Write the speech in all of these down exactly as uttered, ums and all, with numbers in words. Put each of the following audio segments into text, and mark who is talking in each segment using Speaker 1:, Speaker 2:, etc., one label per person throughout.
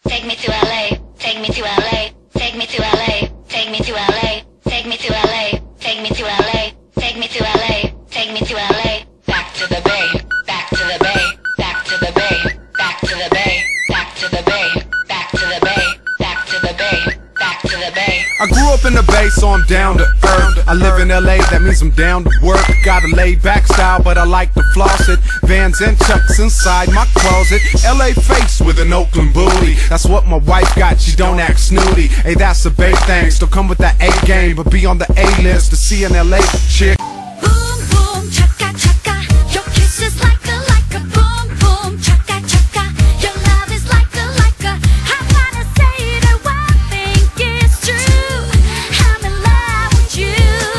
Speaker 1: take me to L A, take me to L A, take me to L A, take me to L A, take me to L A, take me to L A, take me to L A, take me to L A, back to the Bay, back to the Bay, back to the Bay, back to the Bay, back to the Bay, back to the Bay, back to the Bay, back to the Bay.
Speaker 2: I grew up in the Bay, so I'm down to earth. I live in L A, that means I'm down to work. Got a laid back style, but I like to floss it. Vans and Chucks inside my closet. L A face with an Oakland booty. That's what my wife got, she don't act snooty. Hey, that's a Bay thing, still come with that A game, but be on the A list to see an L A chick.
Speaker 3: Boom boom chaka chaka, your kiss is like a like a boom boom chaka chaka, your love is like a like a. I wanna say that one thing is true, I'm in love with you.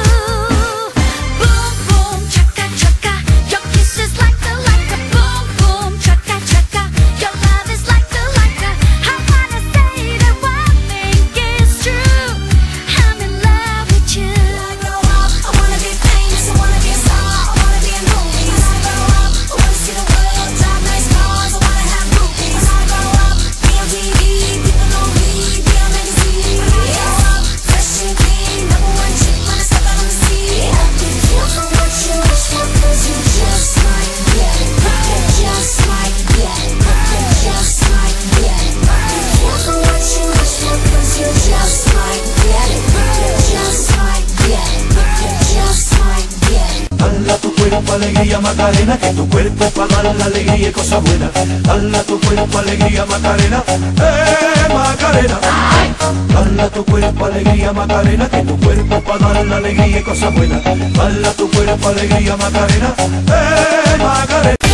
Speaker 3: Boom boom chaka chaka, your kiss is like a like a boom boom chaka chaka, your love is like a like a. I wanna say that one thing is true, I'm in love with you. I grow up, I wanna be famous, I wanna be a star, I wanna be in movies. When I grow up, I wanna see the world, drive nice cars, I wanna have groupies. When I grow up, be on T V, people know me, be on magazine. When I grow up, fresh and clean, number one chick when I step out on the scene. Careful what you wish for, 'cause you just might get it. You just might get it. You just might get it. Careful what you wish for, 'cause you just might get it. You just might get it. You just might get it.
Speaker 4: Dala tu cuerpo alegría Macarena, que tu cuerpo para dar la alegría y cosas buenas. Dala tu cuerpo alegría Macarena, eh Macarena. Dala tu cuerpo alegría Macarena, que tu cuerpo para dar la alegría y cosas buenas. Dala tu cuerpo alegría Macarena, eh Macarena.